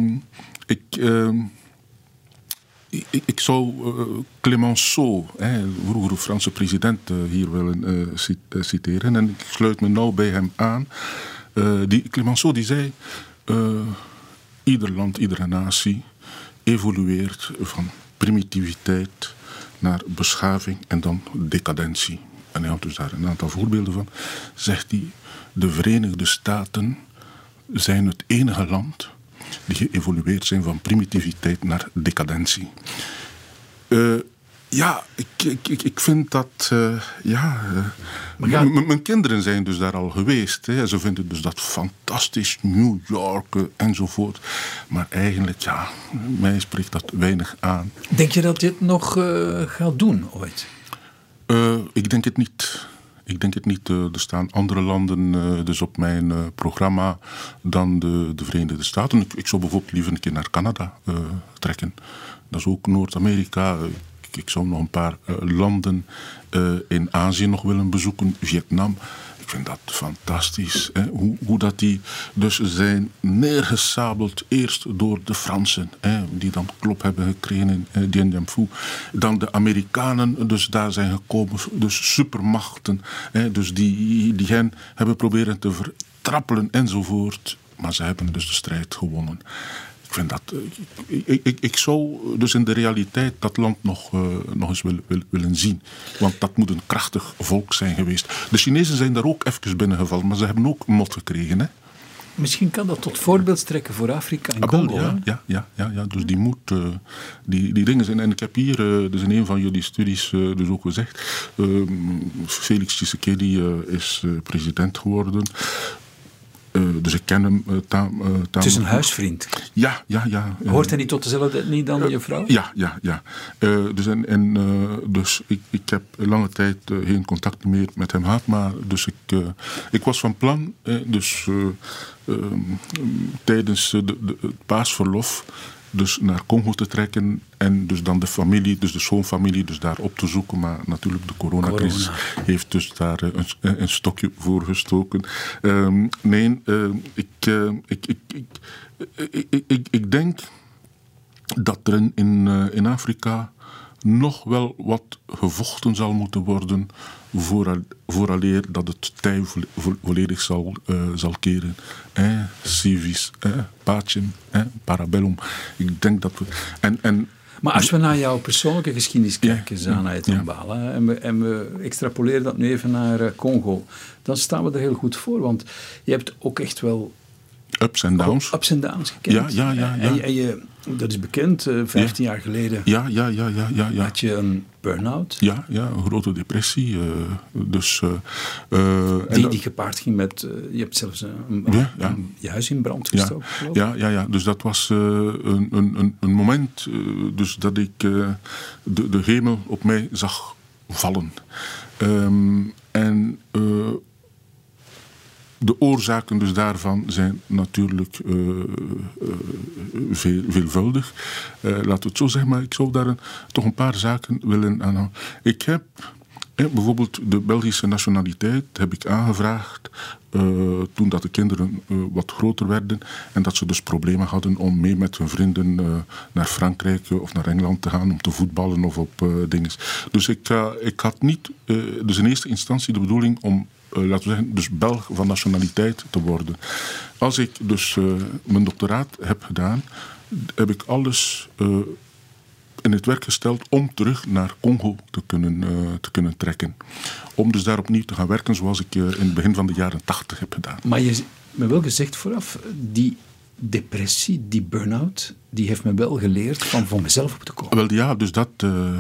ik zou Clemenceau, vroeger Franse president, hier willen citeren. En ik sluit me nou bij hem aan. Clemenceau die zei... ieder land, iedere natie evolueert van primitiviteit naar beschaving en dan decadentie. En hij had dus daar een aantal voorbeelden van. Zegt hij, de Verenigde Staten zijn het enige land die geëvolueerd zijn van primitiviteit naar decadentie. Ik vind dat... Mijn kinderen zijn dus daar al geweest. Hè. Ze vinden dus dat fantastisch, New York enzovoort. Maar eigenlijk, mij spreekt dat weinig aan. Denk je dat dit nog gaat doen ooit? Ik denk het niet. Er staan andere landen dus op mijn programma dan de Verenigde Staten. Ik zou bijvoorbeeld liever een keer naar Canada trekken. Dat is ook Noord-Amerika. Ik zou nog een paar landen in Azië nog willen bezoeken. Vietnam. Ik vind dat fantastisch. Hè? Hoe dat die dus zijn neergesabeld eerst door de Fransen. Hè? Die dan klop hebben gekregen in Dien Bien Phu. Dan de Amerikanen dus daar zijn gekomen. Dus supermachten. Hè? Dus die hen hebben proberen te vertrappelen enzovoort. Maar ze hebben dus de strijd gewonnen. Ik vind dat... Ik zou dus in de realiteit dat land nog eens willen zien. Want dat moet een krachtig volk zijn geweest. De Chinezen zijn daar ook even binnengevallen, maar ze hebben ook mot gekregen. Hè? Misschien kan dat tot voorbeeld strekken voor Afrika en Congo. Ja. Dus die moet... die dingen zijn... En ik heb hier dus in een van jullie studies dus ook gezegd... Félix Tshisekedi is president geworden... dus ik ken hem Het is een huisvriend. Ja. Hoort hij niet tot dezelfde etnie dan je vrouw? Ja. Dus ik heb lange tijd geen contact meer met hem gehad. Maar dus ik was van plan... tijdens het paasverlof... dus naar Congo te trekken en dus dan de familie, dus de schoonfamilie, dus daar op te zoeken. Maar natuurlijk de coronacrisis heeft dus daar een stokje voor gestoken. Ik denk dat er in Afrika nog wel wat gevochten zal moeten worden vooraleer dat het tij volledig zal keren. Civis, pacem, parabellum. Ik denk dat we... Maar als we naar jouw persoonlijke geschiedenis kijken, Zana Etambala, en we extrapoleren dat nu even naar Congo, dan staan we er heel goed voor, want je hebt ook echt wel... Ups en downs. Ups en downs gekend. Ja. En dat is bekend, 15 jaar geleden had je een burn-out. Ja, een grote depressie. Die gepaard ging met... je hebt zelfs je huis in brand gestoken, geloof ik. Ja. Dus dat was een moment dus dat ik de hemel op mij zag vallen. De oorzaken dus daarvan zijn natuurlijk veelvuldig. Laten we het zo zeggen, maar ik zou daar toch een paar zaken willen aanhouden. Ik heb bijvoorbeeld de Belgische nationaliteit heb ik aangevraagd toen dat de kinderen wat groter werden en dat ze dus problemen hadden om mee met hun vrienden naar Frankrijk of naar Engeland te gaan om te voetballen of op dingen. Dus ik had niet dus in eerste instantie de bedoeling om laten we zeggen, dus Belg van nationaliteit te worden. Als ik dus mijn doctoraat heb gedaan, heb ik alles in het werk gesteld om terug naar Congo te kunnen trekken. Om dus daar opnieuw te gaan werken zoals ik in het begin van de jaren 80 heb gedaan. Maar je me wel gezegd vooraf, die depressie, die burn-out, die heeft me wel geleerd van voor mezelf op te komen. Wel ja, dus dat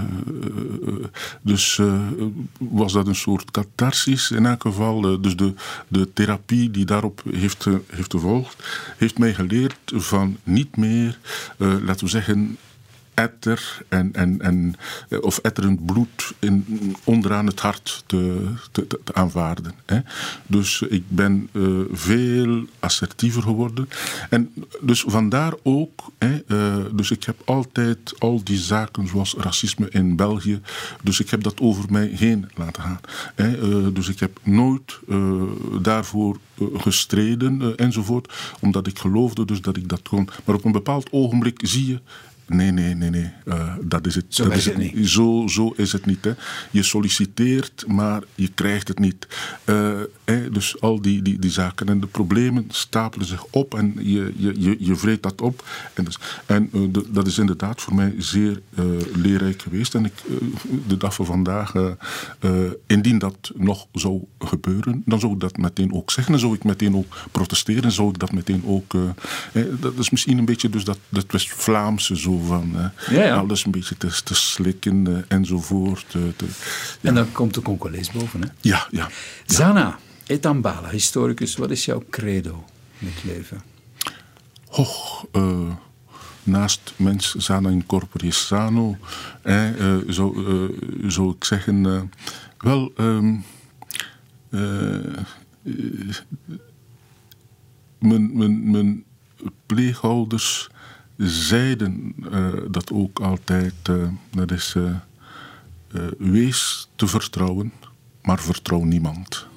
was dat een soort catharsis in elk geval. Dus de therapie die daarop heeft gevolgd, heeft mij geleerd van niet meer, laten we zeggen, etter of etterend bloed onderaan het hart te aanvaarden. Hè. Dus ik ben veel assertiever geworden. En dus vandaar ook, dus ik heb altijd al die zaken zoals racisme in België, dus ik heb dat over mij heen laten gaan. Dus ik heb nooit daarvoor gestreden enzovoort, omdat ik geloofde dus dat ik dat kon. Maar op een bepaald ogenblik zie je, nee. Dat is het. Zo is het niet. Zo is het niet. Hè. Je solliciteert, maar je krijgt het niet. Dus al die zaken en de problemen stapelen zich op en je vreet dat op. Dat is inderdaad voor mij zeer leerrijk geweest. En de dag van vandaag, indien dat nog zou gebeuren, dan zou ik dat meteen ook zeggen. Dan zou ik meteen ook protesteren. Zou ik dat meteen ook... dat is misschien een beetje dus dat West-Vlaamse zo van alles een beetje te slikken enzovoort. En dan komt de Congolese boven, hè? Ja. Zana Etambala, historicus, wat is jouw credo in het leven? Naast mens sana in corpore sano, zou ik zeggen, mijn pleegouders zeiden dat ook altijd, dat is wees te vertrouwen, maar vertrouw niemand.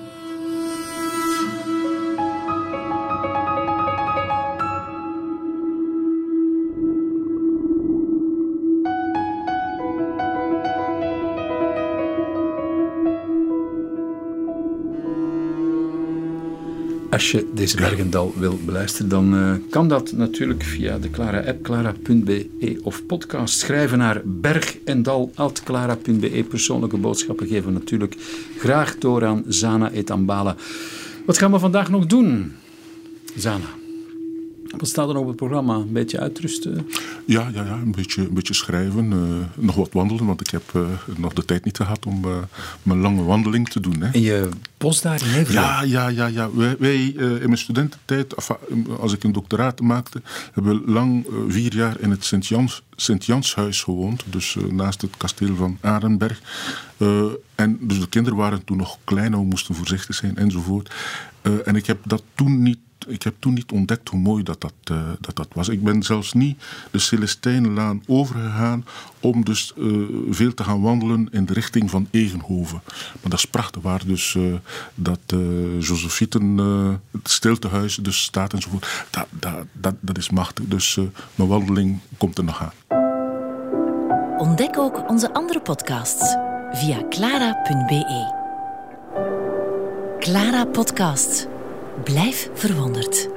Als je deze Bergendal wil beluisteren, dan kan dat natuurlijk via de Clara-app, clara.be of podcast. Schrijven naar bergendal@clara.be. Persoonlijke boodschappen geven we natuurlijk graag door aan Zana Etambala. Wat gaan we vandaag nog doen, Zana? Wat staat er nog op het programma? Een beetje uitrusten? Ja, een beetje schrijven. Nog wat wandelen, want ik heb nog de tijd niet gehad om mijn lange wandeling te doen. Hè. En je postdaar in Nederland? Ja. Wij in mijn studententijd, als ik een doctoraat maakte, hebben we lang 4 jaar in het Sint-Janshuis gewoond. Dus naast het kasteel van Arenberg. En dus de kinderen waren toen nog klein, we moesten voorzichtig zijn enzovoort. En ik heb toen niet ontdekt hoe mooi dat was. Ik ben zelfs niet de Celestijnenlaan overgegaan om dus veel te gaan wandelen in de richting van Egenhoven. Maar dat is prachtig, waar dus dat Josefieten, het stiltehuis dus staat enzovoort. Dat is machtig. Dus mijn wandeling komt er nog aan. Ontdek ook onze andere podcasts via clara.be. Clara Podcast. Blijf verwonderd.